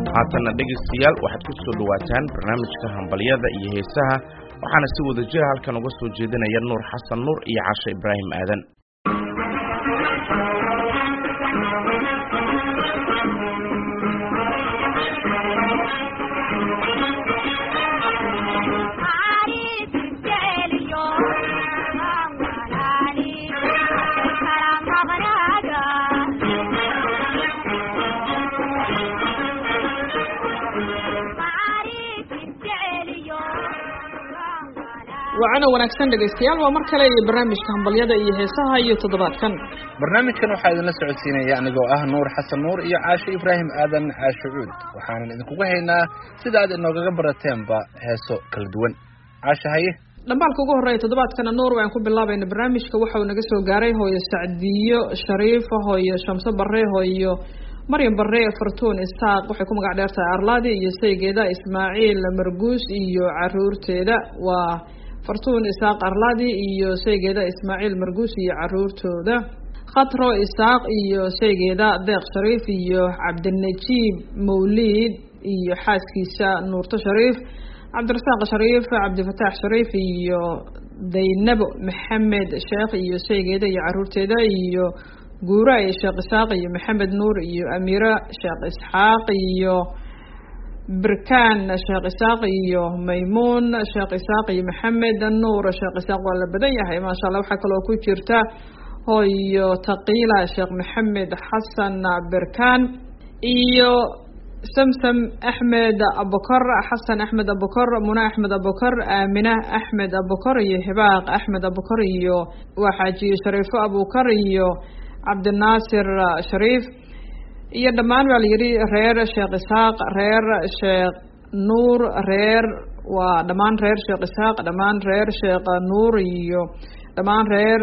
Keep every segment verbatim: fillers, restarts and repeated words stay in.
haatana dhegeystayaal waxaad ku soo dhawaataan barnaamijka hambalyada iyo heesaha waxaana si wada jir halkan uga soo jeedinaya Nuur Xasan Nuur iyo Caasha Ibraahim Aadan. وعنا ونكسن dhageystayaal waa mar kale iyo barnaamijka hambalyada iyo heesaha iyo toddobaadkan barnaamijkan waxa idin la socodsiinaya anigoo ah Nuur Xasan Nuur iyo Caasha Ibraahim Aadan Caasha Cuud waxaan idinku haynaa sida aad inooga barateenba heeso kala duwan. Caasha haye dhambalka ugu horeeya toddobaadkan Nuur waan ku bilaabayna barnaamijka waxa uu naga soo gaaray hooyo Sacdiyo Shariif hooyo Shamso Barre hooyo Maryam Barre Fartuun Isaaq waxay ku magac dheertahay Arlaadi iyo saygeeda Ismaaciil Marguus iyo caruurteeda waa Fartuun Isaaq Arlaadi iyo saygeeda Ismaaciil Marguus iyo caruurtooda Khatro Isaaq iyo saygeeda Deeq Shariif iyo Cabdinajiib Mawlid iyo xaaskiisa Nuurto Shariif Cabdirasaaq Shariif Cabdifataax Shariif iyo Daynab Maxamed Sheekh iyo saygeeda iyo caruurteeda iyo Guuray Sheekh Isaaq iyo Maxamed Nuur iyo Amira Sheekh Isxaaq iyo بركان شيخ إساق iyo maymuun sheekh Isaaq iyo maxamed nuur sheekh Isaaq waa la badan yahay ma sha Allah waxa kale oo ku jirta hooyo taqiila sheekh maxamed xasan بركان iyo samsam axmed abukar xasan axmed abukar muna axmed abukar aamina axmed abukar iyo hibaaq axmed abukar iyo waxaaji shariifo abukar iyo cabdinaasir shariif iyo dhamaan waa la yiri reer sheekh Isaaq reer sheekh Nuur reer waa dhamaan reer sheekh Isaaq dhamaan reer sheekh Nuur iyo dhamaan reer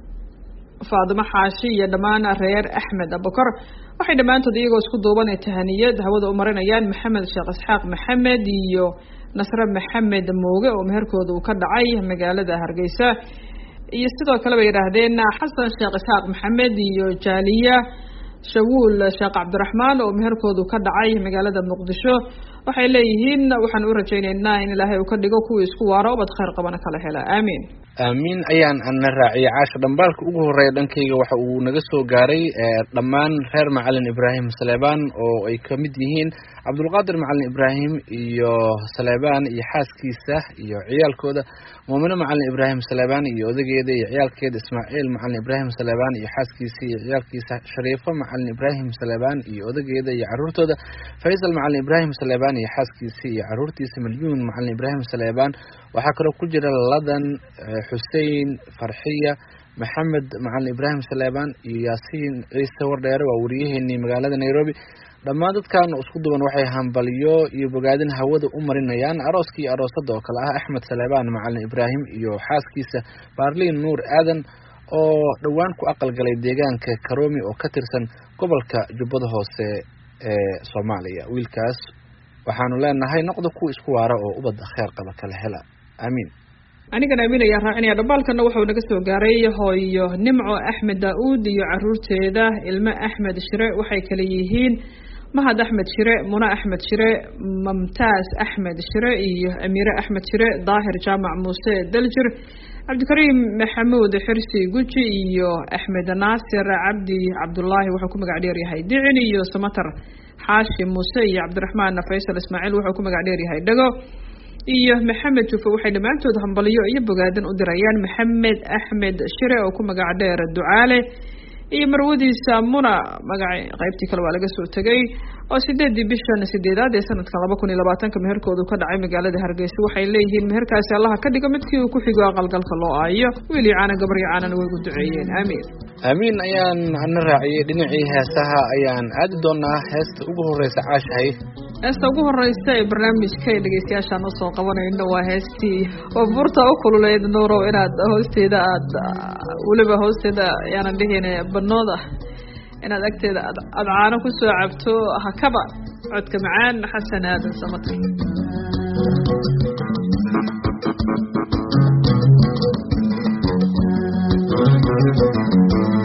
Faadima Xaashi iyo dhamaan reer Axmed Abukar waxay dhamaantood iyagoo isku duuban tahaniyad hawada u marinayaan Maxamed Sheekh Isxaaq Maxamed iyo Nasra Maxamed Mooge oo meherkooda uu ka dhacay magaalada Hargeysa iyo sidoo kale way yiraahdeen Xasan Sheekh Isxaaq Maxamed iyo Jaaliya Shawul Sheekh Cabdiraxmaan oo meherkoodu ka dhacay magaalada Muqdisho waxay leeyihiin waxaan u rajaynaynaa in Ilaahay uu ka dhigo kuwa isku waara oo bad khayr qabana kala hela aamin aamin ayaan anna raaciye Caasha dhambalka ugu horeeya dhankayga waxa uu naga soo gaaray dhamaan reer Macalin Ibraahim Saleebaan oo ay ka mid yihiin Cabdulqaadir Macalin Ibraahim iyo Saleebaan iyo xaaskiisa iyo ciyaalkooda Muumina Macalin Ibraahim Saleebaan iyo odageeda iyo ciyaalkeeda Ismaaciil Macalin Ibraahim Saleebaan iyo xaaskiisa iyo ciyaalkiisa Shariifo Macalin Ibraahim Saleebaan iyo odageeda iyo caruurtooda Faysal Macalin Ibraahim Saleebaan iyo xaaskiisa iyo caruurtiisa Milyuun Macalin Ibraahim Saleebaan waxa kale oo ku jira Ladan Hussein Farxiya Maxamed Macalin Ibraahim Saleebaan iyo Yaasiin Ciise Wardheere waa wariyaheenii magaalada Nairobi dhamaan dadkan isku duwan waxay hambaliyo iyo bogaadin hawada u marinayaan arooskii aroosada oo kala ah Axmed Saleebaan Macalin Ibraahim iyo xaaskiisa Barliin Nuur Aadan oo dhawaan ku aqal galay deegaanka Karoomi oo ka tirsan gobolka Jubbada Hoose ee Soomaaliya wiilkaas waxaanu leenahay noqdo ku isku waara oo ubad khayr qaba kala hela aamin anigana aamin ayaa raacinaya dhambalkana wuxuu naga soo gaaray hooyo Nimco Axmed Daawud iyo caruurteeda ilma Axmed Shire waxay kala yihiin Mahad Axmed Shire Muna Axmed Shire Mumtaaz Axmed Shire iyo Amira Axmed Shire Daahir Jaamac Muuse Daljir Cabdikariim Maxamuud Xirsi Guji iyo Axmed Naasir Cabdi Cabdullaahi wuxuu ku magac dheer yahay Dicin iyo Samatar Xaashi Muuse iyo Cabdiraxmaan Faysal Ismaaciil wuxuu ku magac dheer yahay Dhago iyo Maxamed Jufo waxay dhamaantood hambaliyo iyo bogaadin u dirayaan Maxamed Axmed Shire oo ku magac dheer Ducaale iyo marwadiisa Muna magac qaybtii kale waa laga soo tagay oo sideedii bishan sideedaad ee sanadka laba kun iyo labaatan ka meherkoodu ka dhacay magaalada Hargeysa waxay leeyihiin meherkaasi Allah ka dhigo midkii uu ku xigo aqalgalka loo aayo wiili caana gabar caana way u duceeyeen aamin aamin ayaan anna raaciyay dhinacii heesaha ayaan aadi doonaa heesta ugu horeysa Caashay heesta ugu horeysa ee barnaamijka dhageystayaasha noo soo qabanayna waa heestii oo burta u kululeed Nuuro inaad hoosteeda aad waliba hoosteeda yaan dhigeenay banooda inaad agteeda aad caano ku soo cabto hakaba codka macaan Xasan Aadan Samatar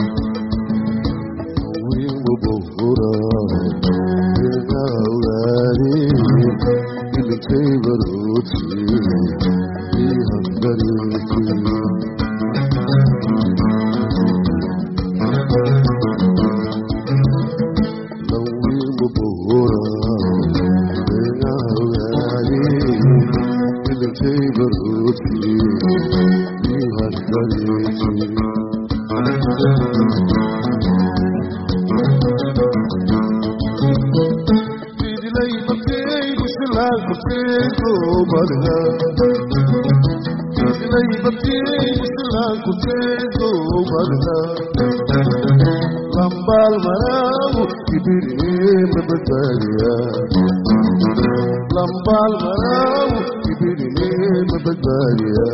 we will go lambal maraw kibirne mabadariya lambal maraw kibirne mabadariya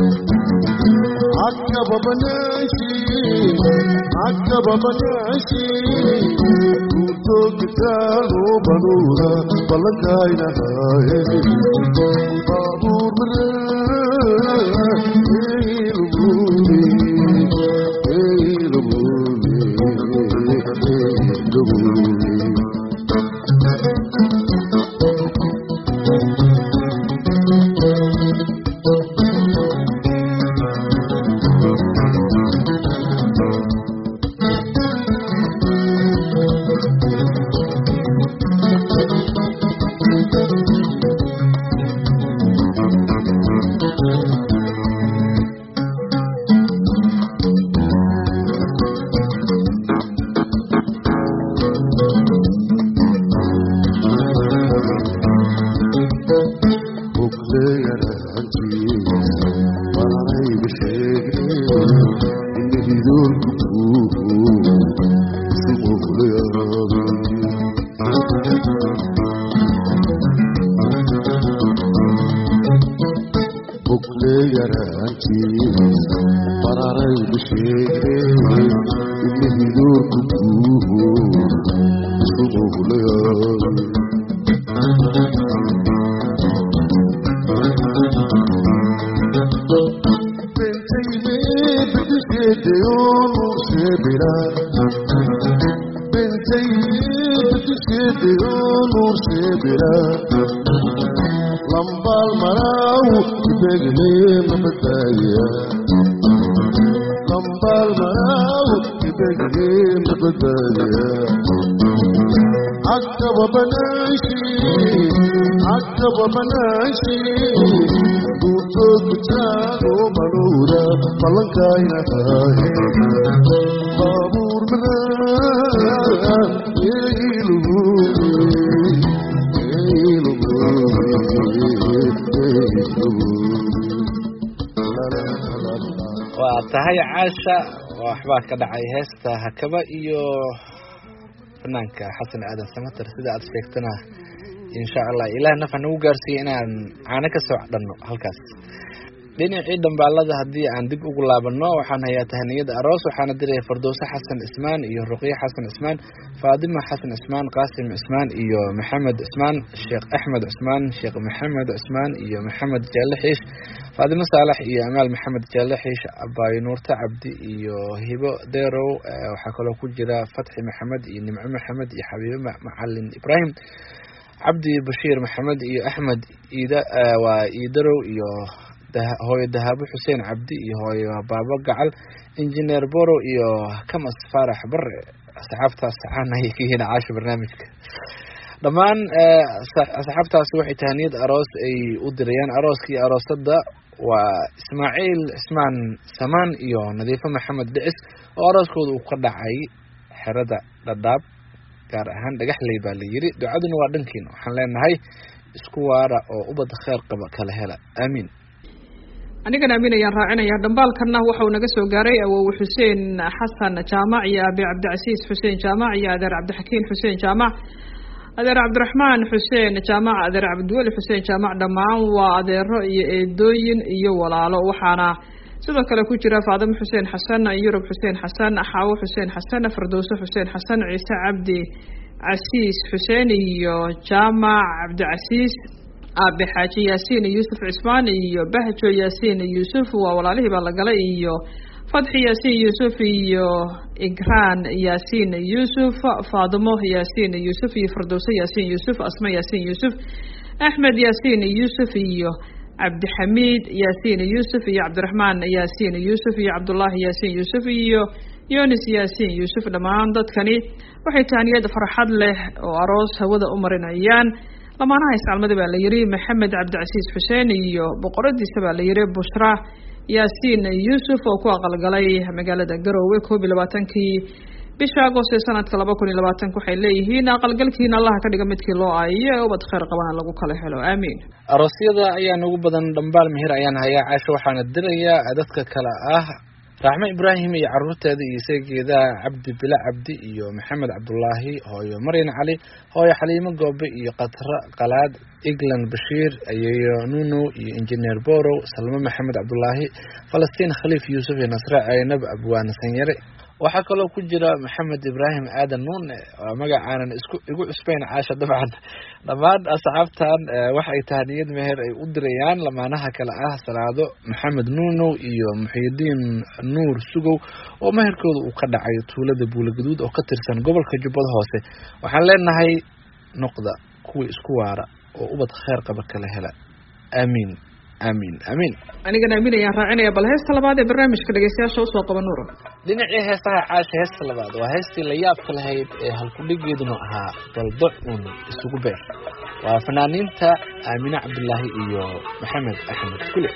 akka babanashi akka babanashi to kitalo banura balakaina hai babur mara lambal maraw kibirne mabadariya lambal maraw kibirne mabadariya akka babanashi akka babanashi duto kitalo banura balakaina hai babur mara waa tahay caasha waxbaa ka dhacay heesta hakaba iyo fanaanka xasan aadan samatar sida aad sheegtana insha Allah ilaah nafa nagu gaarsiiyo inaan caana ka soo dhanno halkaas dhinacii dambaalada haddii aan dib ugu laabano waxaan hayaa tahaniyada aroos waxaana diray Fardoosa Xasan Ismaan iyo Ruqiya Xasan Ismaan Faadima Xasan Ismaan Qaasim Ismaan iyo Maxamed Ismaan Sheekh Axmed Ismaan Sheekh Maxamed Ismaan iyo Maxamed Jaalaxish Faadima Saalax iyo Amaal Maxamed Jaalaxish Abay Nuurta Cabdi iyo Hibo Deerow waxaa kaloo ku jira Fatxi Maxamed iyo Nimco Maxamed iyo Xabiibo Macalin Ibrahim Cabdi Bashiir Maxamed iyo Axmed Ida waa Idarow iyo hooyo Dahabo Xuseen Cabdi iyo hooyo Baaba Gacal Engineer Boro iyo Kamas Farax Barre asxaabtaas aanay ka hina caasho barnaamijka dhamaan asxaabtaas waxay tahaniyad aroos ay u dirayaan arooskii aroosada waa Ismaaciil Ismaan Samaan iyo Nadiifo Maxamed Dhicis oo arooskooda uu ka dhacay xerada Dhadhaab gaar ahaan Dhagaxley baa la yiri ducaduna waa dhankiina waxaan leenahay isku waara oo ubad khair qaba kala hela aamin anigana aamin ayaan raacinaya dhambaalkana waxa uu naga soo gaaray awow Xuseen Xasan Jaamac iyo Abi Cabdicasiis Xuseen Jaamac iyo Adeer Cabdixakiin Xuseen Jaamac Adeer Cabdiraxmaan Xuseen Jaamac Adeer Cabdiwali Xuseen Jaamac dhamaan waa adeero iyo eedooyin iyo walaalo waxaana sidoo kale ku jira Faadimo Xuseen Xasan Yurub Xuseen Xasan Xaawo Xuseen Xasan Fardooso Xuseen Xasan Ciise Cabdi Casiis Xuseen iyo Jaamac Cabdicasiis Abi Xaaji Yaasiin Yuusuf Cismaan iyo Bahjo Yaasiin Yuusuf waa walaalihii baa la galay iyo Fadxi Yaasiin Yuusuf iyo Igraan Yaasiin Yuusuf Faadimo Yaasiin Yuusuf iyo Fardooso Yaasiin Yuusuf Asma Yaasiin Yuusuf Axmed Yaasiin Yuusuf iyo Cabdixamiid Yaasiin Yuusuf iyo Cabdiraxmaan Yaasiin Yuusuf iyo Cabdullaahi Yaasiin Yuusuf iyo yunis yaasiin yuusuf dhammaan dadkani waxay tahaniyad farxad leh oo aroos hawada u marinayaan lamaanaha iscalmada baa la yiri maxamed cabdicasiis xuseen iyo boqoradiisa baa la yiri bushra yaasiin yuusuf oo ku aqalgalay magaalada Garowe koob iyo labaatankii bisha Agosto sanadka laba kun iyo labaatan waxay leeyihiin aqalgalkiina Allah ka dhiga midkii loo aayo ubad khayr qabana lagu kala helo aamin. aroosyada ayaa ugu badan dhambaal meher ayaan hayaa caasho waxaana dirayaa dadka kala ah Raxma Ibrahim iyo carruurteeda iyo saygeeda Cabdi Bila Cabdi iyo Maxamed Cabdullaahi hooyo Maryan Cali hooyo Xaliimo Goobe iyo Qatra Qalaad Iglan Bashiir iyo Nuno iyo Engineer Boro Salma Maxamed Cabdullaahi Falastiin Khaliif Yuusuf iyo Nasra Aynab Abwaan Sanyare waxaa kaloo ku jira Maxamed Ibrahim Aadan Nuune oo magacaanan isku igu cusbeen caasha dabcan dhammaan asxaabtan waxay tahaniyad meher ay u dirayaan lamaanaha kala ah Salaado Maxamed Nuuno iyo Muxiidiin Nuur Sugow oo meherkooda uu ka dhacay tuulada Buulaguduud oo ka tirsan gobolka Jubbada Hoose waxaan leenahay noqda kuwa isku waara oo ubad khayr qaba kala hela aamin aamin aamin anigana aamin ayaan raacinaya bal heesta labaad ee barnaamijka dhageystayaasha usoo qaba nuur dhinacii heestaha caasha heesta labaad waa heestii la yaabka lahayd ee halkudhigeeduna ahaa baldoc un isugu beer waa fanaaniinta Aamina Cabdullaahi iyo Maxamed Axmed Kule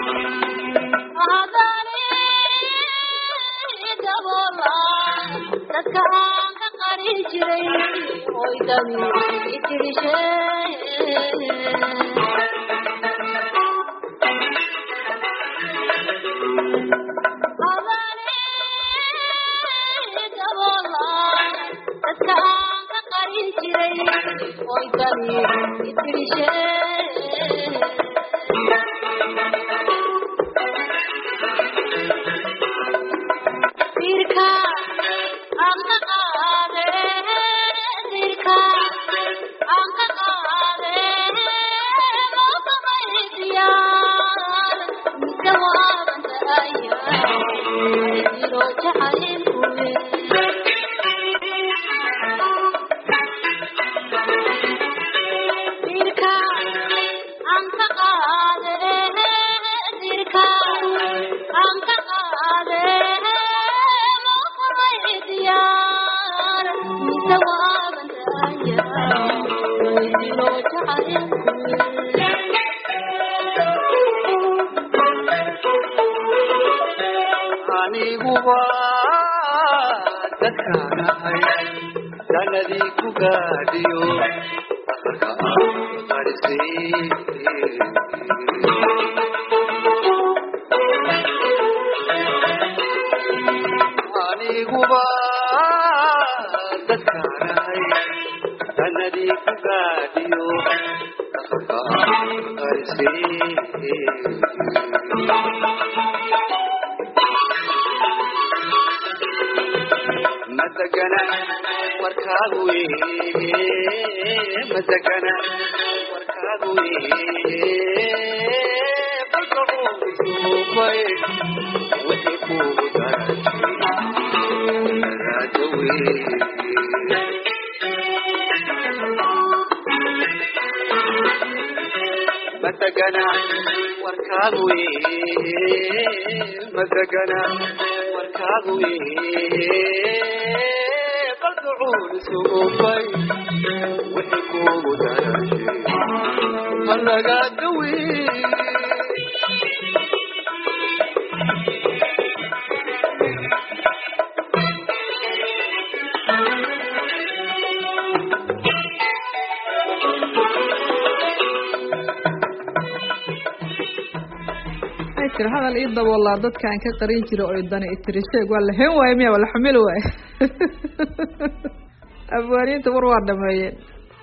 مدقنا وركاغوي مدقنا وركاغوي قلعون سوقي وحكوم دارشي ملقا دوي هذا الإيضا والله ضد كان كقرين جرو أيضاً إتريشيك ولا هم ويميا ولا حملوا أبوانين تمر واحدة مايين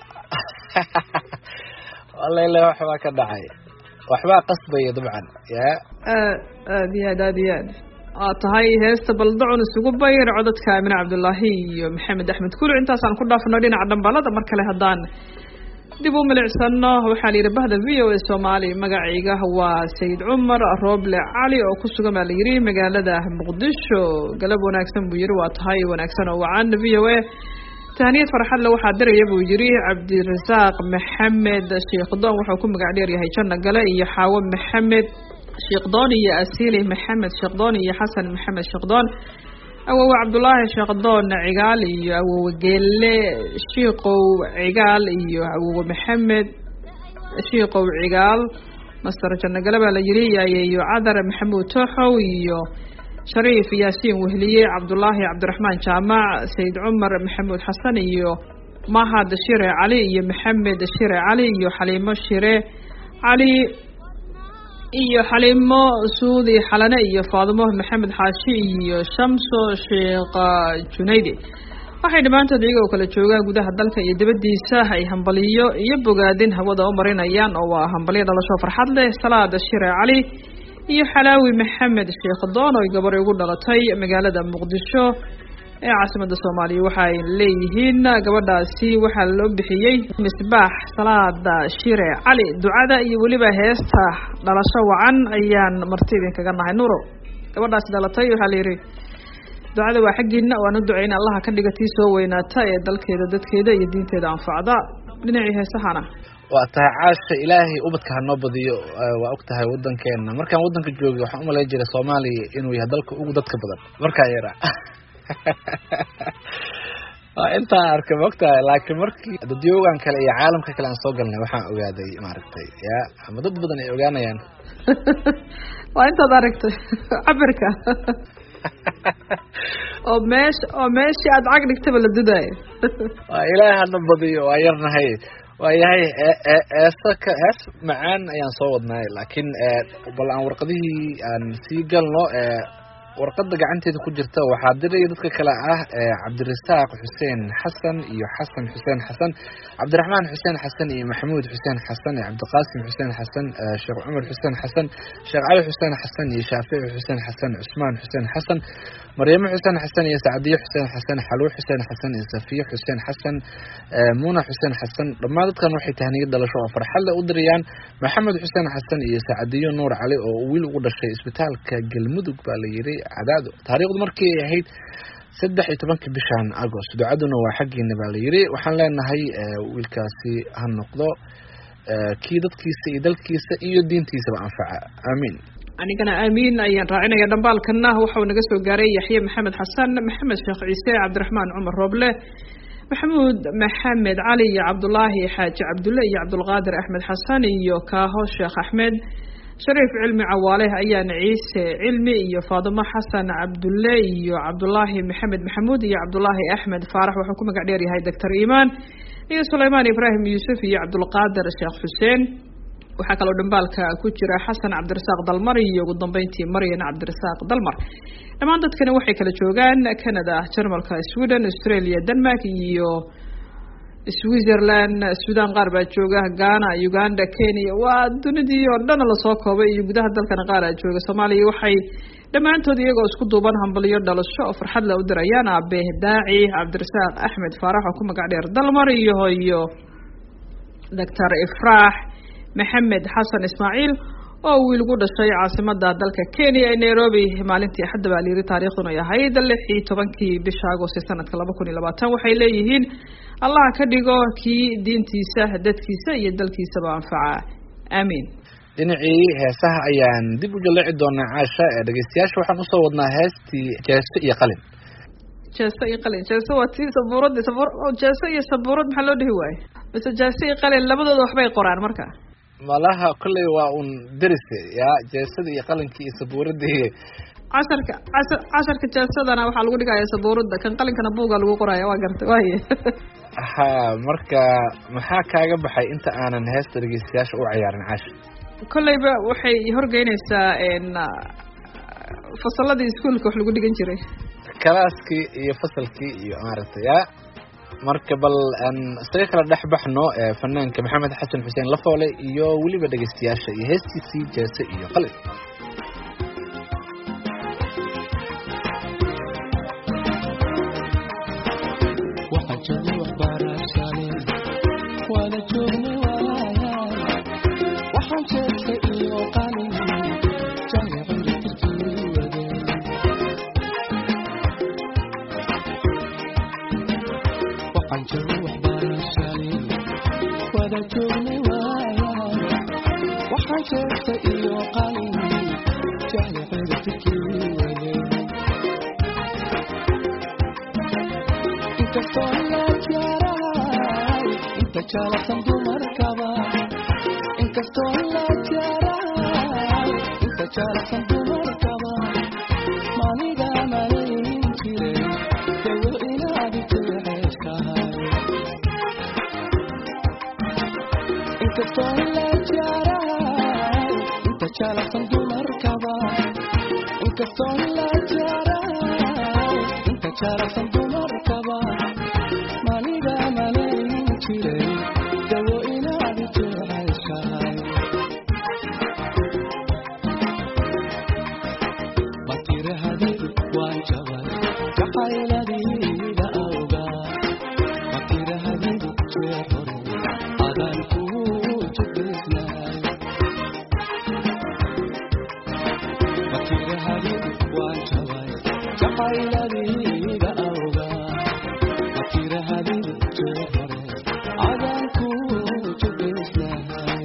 والله إلا وحبا كدعي وحبا قصبي طبعا يا آه آه دياد آه دياد آه تهاي هست بلدعون السقوب باير عدد كامل عبد الله محمد أحمد كل عند تاسان كلنا في النادين عدم بلد مركله هدان dib u milicsano waxaa la bahda V O A Soomaali magaciiga waa Sayid Umar Roble Cali oo ku sugan baa la yiri magaalada Muqdisho galab wanaagsan buu yiri waa tahay wanaagsan oo waan V O A taaniyad farxad la waxa diray buu yiri Cabdirasaaq Maxamed Sheekh Doon wuxuu ku magac dheer yahay Janna Gale iyo Xaawo Maxamed Sheekh Doon iyo Asiili Maxamed Sheekh Doon iyo Xasan Maxamed Sheekh Doon awowe cabdulaahi sheekdoon cigaal iyo awowe geelle shiiqow cigaal iyo awowe maxamed shiiqow cigaal master janagale baa la yiri iyo cadar maxamuud tooxow iyo shariif yaasiin wehliye cabdulaahi cabdiraxmaan jaamac sayid cumar maxamuud xasan iyo mahad shire cali iyo maxamed shire cali iyo xaliimo shire cali iyo xaliimo suudi xalane iyo faadimo maxamed xaashi iyo shamso sheekh junaydi waxay dhammaantood iyaga oo kala joogaan gudaha dalka iyo dibadiisa ay hambaliyo iyo bogaadin hawada u marinayaan oo waa hambalyo dhalasho farxad leh salaada shire cali iyo xalaawi maxamed sheekh doon oo gabar ugu dhalatay magaalada muqdisho ee caasimada Soomaaliya waxay leeyihiin gabadhaasi waxa loo bixiyay misbaax salaada shire cali ducada iyo waliba heesta dhalasho wacan ayaan martidin kaga nahay nuuro gabadhaasi dhalatay waxa la yiri ducada waa xaqiina oo aanu duceyn Allah ka dhigatay soo weynaata ee dalkeeda dadkeeda iyo diinteeda anfacda dhinacii heesahana waa tahay caasha ilaahay ubadka hanoo badiyo waa og tahay wadankeena markaan wadanka joogay waxaan u maleyn jiray Soomaaliya inuu yahay dalka ugu dadka badan markaa yara inta arka waqtiga laakiin markii dadyogan kale iyo caalamka kale aan soo galnay waxaan ogaaday maaragtay ya ama dad badan ay ogaanayaan waa inta aragtay cabirka oo meesh oo meesh aad cag dhigtay la duday waa ilaahay hana badiyo waa yarnahay waa yahay eesaka ees macaan ayaan soo wadnay laakiin bal aan warqadihii aan sii galno warqada gacanteeda ku jirta waxaa diray dadka kale ah Cabdirasaaq Xuseen Xasan iyo Xasan Xuseen Xasan Cabdiraxmaan Xuseen Xasan iyo Maxamuud Xuseen Xasan iyo Cabdiqaasim Xuseen Xasan Sheekh Umar Xuseen Xasan Sheekh Ali Xuseen Xasan iyo Shaafici Xuseen Xasan Usmaan Xuseen Xasan Maryam Xuseen Xasan iyo Saadiyo Xuseen Xasan Xaluu Xuseen Xasan iyo Safiya Xuseen Xasan Muuna Xuseen Xasan dhammaan dadkan waxay tahniyad dhalasho oo farxad leh u dirayaan Maxamed Xuseen Xasan iyo Saadiyo Nuur Cali oo wiil ugu dhashay isbitaalka Galmudug baa la yiri cadaado taariikhdu markii ay ahayd saddex iyo tobanka bishan Agost ducaduna waa xaqiina baa la yiri waxaan leenahay wiilkaasi ha noqdo kii dadkiisa iyo dalkiisa iyo diintiisa anfaca aamin anigana aamin ayaan raacinaya dambaalkana waxa uu naga soo gaaray Yaxya Maxamed Xasan Maxamed Sheekh Ciise Cabdiraxmaan Umar Roble Maxamuud Maxamed Cali iyo Cabdulaahi Xaaji Cabdulle iyo Cabdulqaadir Axmed Xasan iyo Kaaho Sheekh Axmed شريف علمي عواله أيان عيسى علمي iyo فاطمة حسن عبد الله iyo عبد الله محمد محمود iyo عبد الله أحمد فارح وحكومة قديري هاي دكتور إيمان iyo سليمان إبراهيم يوسف iyo عبد القادر الشيخ حسين وحكى له دنبالك كوجرا حسن عبد الرزاق دلمر iyo ugu dambeyntii Maryan عبد الرزاق دلمر dhamaan dadkana waxay kala joogaan Canada Jarmalka Sweden Australia Denmark iyo Switzerland Sudan qaar baa jooga Ghana Uganda Kenya waa dunidii oo dhan la soo koobay iyo gudaha dalkana qaar ah jooga Soomaaliya waxay dhamaantood iyagoo isku duuban hambaliyo dhalasho oo farxad la u dirayaan Aabe Daaci Cabdirasaaq Axmed Faarax oo ku magac dheer Dalmar iyo hooyo Doctor Ifraax Maxamed Xasan Ismaaciil oo wiil ugu dhashay caasimada dalka Kenya ee Nairobi maalintii Axad baa liiri taariikhduna yahay lix iyo tobankii bisha Agost sanadka laba kun iyo labaatan waxay leeyihiin Allah ka dhigo kii diintiisa dadkiisa iyo dalkiisaba anfaca aamin dhinacii heesaha ayaan dib u jaleeci doonaa caasha ee dhageystayaasha waxaan u soo wadnaa heestii jeeso iyo qalin jeeso iyo qalin jeeso waa tii sabuurad sabuur jeeso iyo sabuurad maxaa loo dhihi waayay bas jeeso iyo qalin labadooda waxbay qoraan marka malaha kulay waa un darise ya jeesada iyo qalinkii iyo sabuuradii casharka casharka jeesadana waxaa lagu dhigayaa sabuurada kan qalinkana buuga lagu qoraya waa gartay waaye ha marka maxaa kaaga baxay inta aanan heesta dhageystayaasha u ciyaarin caasha kolleyba waxay horgeynaysaa in fasaladii iskuulka wax lagu dhigan jiray kalaaskii iyo fasalkii iyo maaragtay ya marka bal aan isaga kala dhex baxno fanaanka Maxamed Xasan Xuseen Lafoole iyo waliba dhageystayaasha iyo heestiisii jeeso iyo qalin jaalsan dumarkaba inkastoo la jaraay inta jaalsan dumarkaba maniga malayn jiray dawo inaad jeceshahay inkastoo la jaraay inta jaalsan dumarkaba inkastoo la jaraay inta jaalsan dumarkaba maniga malayn jiray dawo inaad jeceshahay matirahadii waan jabay jacayladayda awgaa matirahadii jeer hore adaan kuu jabisnaay matirahadii waan jabay jacayladayda awgaa matirahadii jeer hore adaan kuu jabisnaay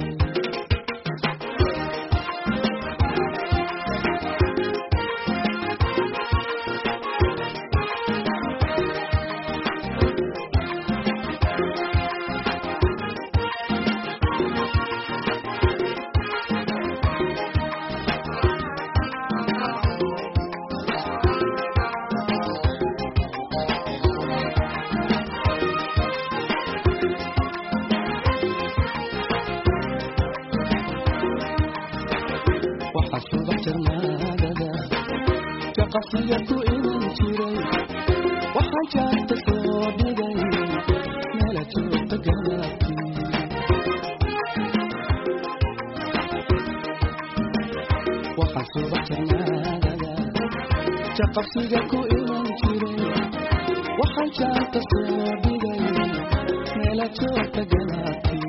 waxaa subax jarmaadada jaqasiya ku iman jiray waxaan jaarta soo dhigay meela joogta galaabtii waxaan subax jarmaadada jaqasiya ku iman jiray waxaan jaarta soo dhigay meela joogta galaabtii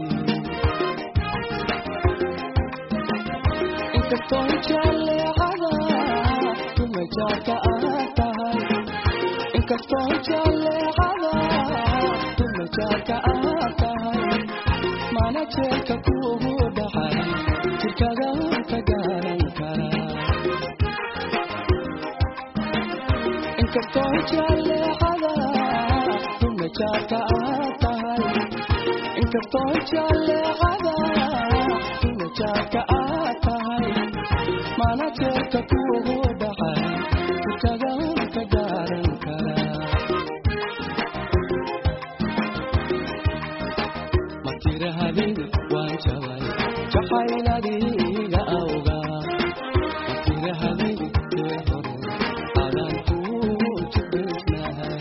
inkastoo jaleecada dumajaarka aad tahay inkastoo jaleecada dumajaarka aad tahay mana jeerka kuugu dhacay jirkaga ka garan karaa inkastoo jaleecada dumajaarka aad tahay inkastoo jaleecada dumajaarka aad tahay mana jeerka kuugu dhacay jirkaga ka garan karaa matirahadii waan jabay jacayladayda awgaa matirahadii jeer hore adaan kuu jabisnahay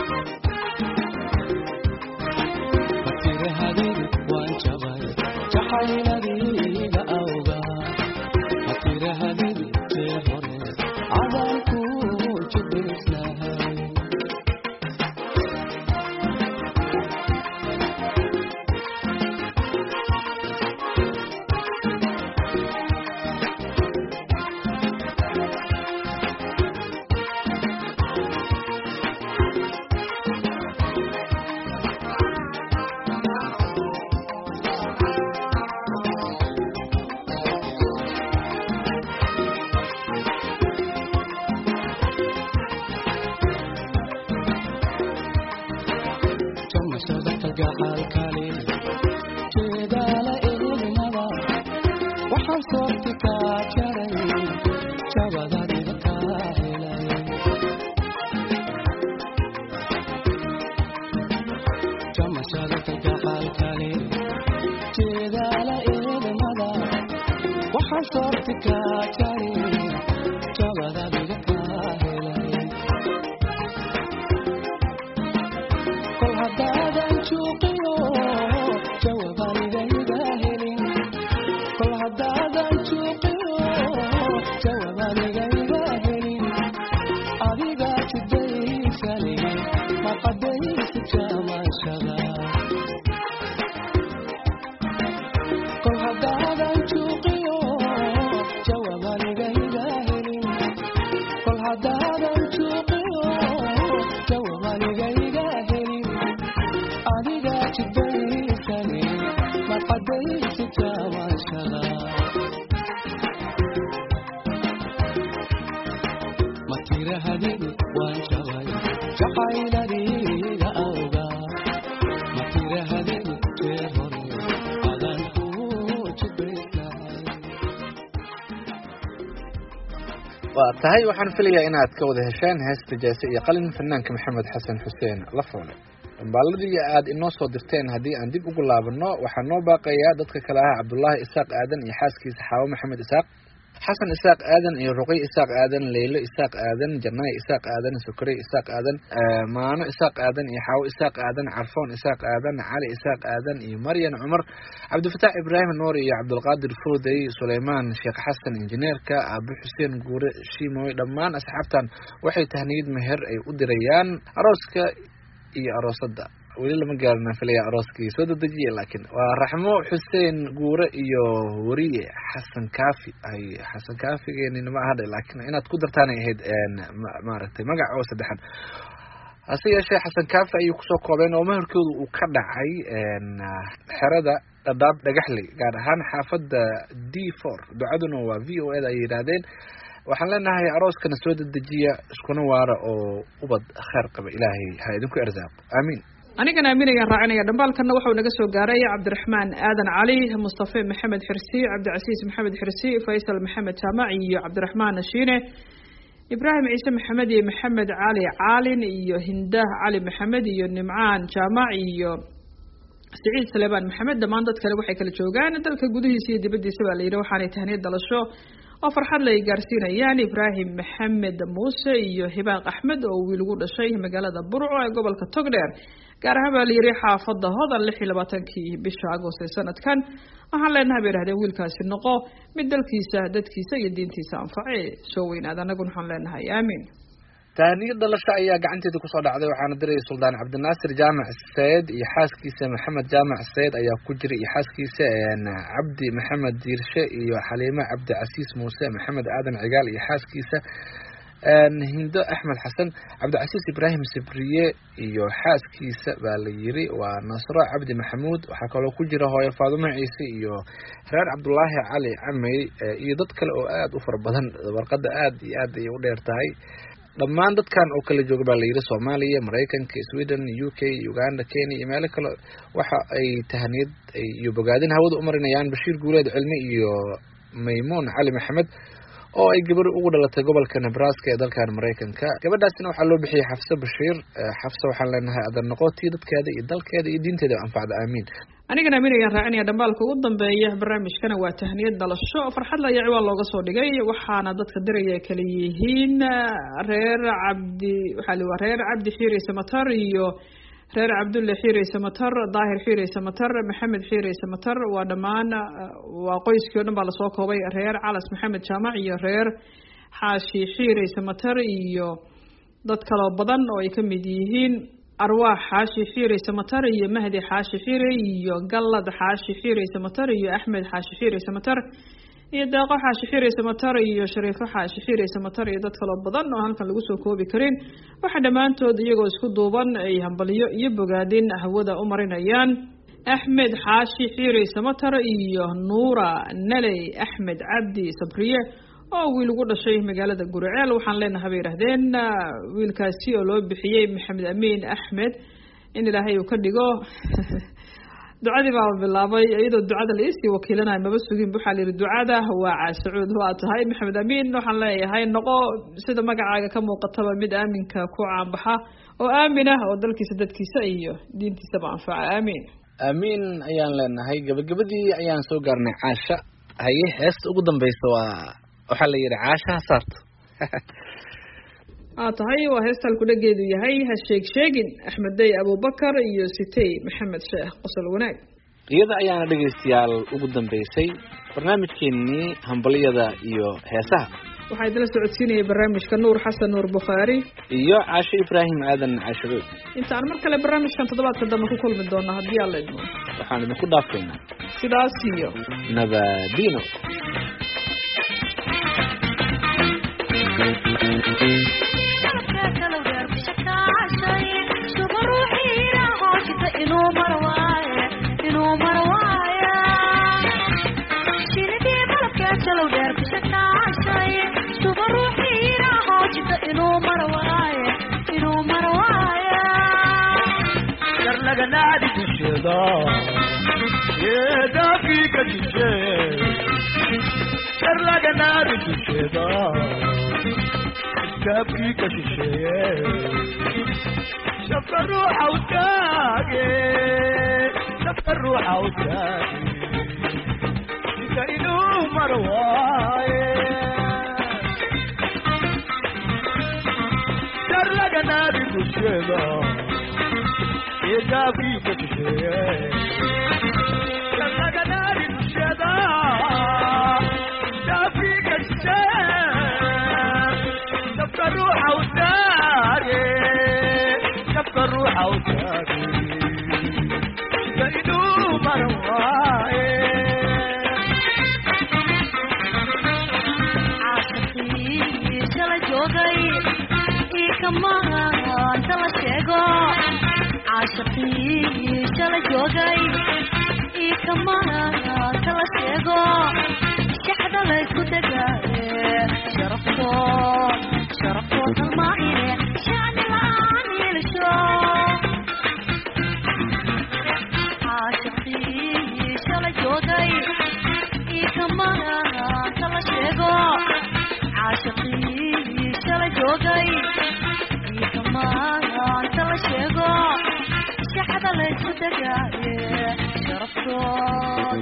matirahadii waan jabay jacayladayda awgaa matirahadii jeer hore adaan kuu jabisnahay jamashada kalgacaalkale jeedaala eednada waxaan soorti kaa jaray jabadadiga kaa helay jamashada kalgacaalkale jeedaala eednada waxaan soorti kaa jaray jabadadiga kaa helay kol haddaadan juuqiyo jawabanigayga helin kol haddaadan juuqiyo jawabanigayga helin adigaa jidaysani ma qadaysi jamashada kol haddaadan juuqiyo jawabanigayga helin kol haddaadan juuqiyo jawabanigayga helin adigaa jidaysani ma qadaysi jamashada matirahadii waan jabay jacayladayda awgaa matirahadii jeer waa tahay waxaan filayaa inaad ka wada hesheen heesta jeese iyo qalin fanaanka maxamed xasan xuseen lafoole. dambaaladii aad inoo soo dirteen haddii aan dib ugu laabano waxaa noo baaqayaa dadka kale ah cabdullaahi isaaq aadan iyo xaaskiisa xaawo maxamed isaaq, xasan isaaq aadan iyo ruqay isaaq aadan, leylo isaaq aadan, jannaay isaaq aadan, sukarey isaaq aadan, maano isaaq aadan iyo xaawo isaaq aadan, carfoon isaaq aadan, cali isaaq aadan iyo maryan cumar, cabdifataax ibraahim nuur iyo cabdulqaadir foodey, suleymaan sheekh xasan injineerka, aabo xuseen guure shiimoy. dhammaan asxaabtan waxay tahniyad meher ay u dirayaan arooska iyo aroosada. weli lama gaarina filaya arooskii soo dedejiye, laakiin waa raxmo xuseen guure iyo wariye xasan kaafi. ay xasan kaafigeenina ma ahadhe, laakiin inaad ku dartaanay ahayd maaragtay magac oo saddexan. hase yeeshee xasan kaafi ayay kusoo koobeen oo meherkooda uu ka dhacay xerada dhadhaab dhagaxley, gaar ahaan xaafadda d four. ducaduna waa v o eda ay yidhaahdeen. waxaan leenahay arooskana soo dedejiya, iskuna waara oo ubad khayr qaba, ilaahay ha idinku ersaaqo, aamiin. anigana aamin ayaan raacinaya. dhambaalkana waxau naga soo gaaray cabdiraxmaan aadan cali, mustafe maxamed xirsi, cabdicasiis maxamed xirsi, faysal maxamed jaamac iyo cabdiraxmaan nashiine, ibraahim ciise maxamed iyo maxamed cali caalin iyo hindah cali maxamed iyo nimcaan jaamac iyo siciid saleebaan maxamed. dhammaan dad kale waxay kala joogaan dalka gudihiisa iyo dibadiisa baa la yidhi, waxaanay tahniyad dhalasho oo farxad lay gaarsiinayaan ibraahim maxamed muuse iyo hibaaq axmed oo wiil ugu dhashay magaalada burco ee gobolka togdheer, gaar ahaan baa la yidhi xaafadda hodan lix iyo labaatankii bisha agost ee sanadkan. waxaan leenahay bay idhahdeen wiilkaasi noqo mid dalkiisa dadkiisa iyo diintiisa anface soo weynaad. annaguna waxaan leenahay aamiin. tahniyad dhalasho ayaa gacanteeda kusoo dhacday, waxaana dirayay suldaan cabdinaasir jaamac sayid iyo xaaskiisa maxamed jaamac sayid ayaa ku jira, iyo xaaskiisa cabdi maxamed diirshe iyo xaliime cabdicasiis muuse, maxamed aadan cigaal iyo xaaskiisa hindo axmed xasan, cabdicasiis ibraahim sibriye iyo xaaskiisa baa la yiri waa nasro cabdi maxamuud. waxaa kaloo ku jira hooyo faadumo ciise iyo reer cabdulaahi cali camey iyo dad kale oo aada u fara badan. warqada aada iyo aad ayay u dheer tahay. dhammaan dadkan oo kala jooga baa la yidhi soomaaliya, maraykanka, sweden, u k, uganda, kenya iyo meelo kale. waxa ay tahniyad iyo bogaadin hawada u marinayaan bashiir guuleed cilmi iyo maymuun cali maxamed oo ay gabar ugu dhalatay gobolka nebraska ee dalkan maraykanka. gabadhaasina waxaa loo bixiyay xafse bashiir. xafse waxaan leenahay adan noqotii dadkeeda iyo dalkeeda iyo diinteeda anfacda, aamiin. anigana aamin ayaan raacinaya. dhambaalka ugu dambeeya barnaamijkana waa tahniyad dhalasho farxad la yaci waa looga soo dhigay, waxaana dadka diraya kala yihiin reer cabdi waxaa li waa reer cabdi xiire samatar iyo reer cabdulle xiire samatar, daahir xiire samatar, maxamed xiire samatar. waa dhammaan waa qoyskii o dhan baa lasoo koobay. reer calas maxamed jaamac iyo reer xaashi xiire samatar iyo dad kaloo badan oo ay kamid yihiin arwaax xaashi xiire samatar iyo mahdi xaashi xiire iyo gallad xaashi xiire samatar iyo axmed xaashi xiire samatar iyo daaqo xaashi xiire samatar iyo shariifo xaashi xiire samatar iyo dad kaloo badan oo halkan lagu soo koobi karin. waxaa dhammaantood iyagoo isku duuban ay hambalyo iyo bogaadin hawada u marinayaan axmed xaashi xiire samatar iyo nuura naley axmed cabdi sabriye oo wiil ugu dhashay magaalada guriceel. waxaan leenahay bay yidhahdeen wiilkaasi oo loo bixiyey maxamed amiin axmed in ilaahay uu ka dhigo. ducadii baa bilaabay iyadoo ducada la isii wakiilanayo maba sugin. waxaa la yidhi ducada waa caasacuud waa tahay maxamed amiin. waxaan leeyahay noqo sida magacaaga ka muuqataba mid aaminka ku caanbaxa oo aamin ah oo dalkiisa dadkiisa iyo diintiisaba anfaca, aamiin. aamiin ayaan leenahay. gabagabadii ayaan soo gaarnay caasha. haye heesta ugu dambeysa waa waxaa la yidhi caashaha saarto. aa tahay waa heesta halku dhageedu yahay ha sheeg sheegin axmeddey abubakar iyo sitey maxamed sheekh qosol wanaag. iyada ayaana dhegaystayaal ugu dambeysay barnaamijkeenii hambaliyada iyo heesaha. waxaa idinla socodsiinayay barnaamijka nuur xasan nuur bukhaari iyo caasho ibraahim aadan caashadood. inta aan mar kale barnaamijkan toddobaadka dambe ku kulmi doona haddii alla idmo waxaan idinku dhaafaynaa sidaas iyo nabadino. Laganadi kusheda, ye dakika kusheda. Laganadi kusheda, شابكي كشيشيه شاف الروح وتاقي شاف الروح وتاقي كاينو مرواي شرق نادي كشيبا يجابي كشيشيه شرق نادي كشيبا شافي كشيشيه شاف الروح وتاقي شاف الروح وتاقي كاينو مرواي كمان تلا شيغو عاشقي تلا جوغاي اي كمان تلا شيغو شحدا لا يسكتغا شرفته شرفته الماعي شان العاني لشو عاشقي تلا جوغاي اي كمان تلا شيغو عاشقي تلا جوغاي انت لا شيغو شحدا لا يسكتغا شرفته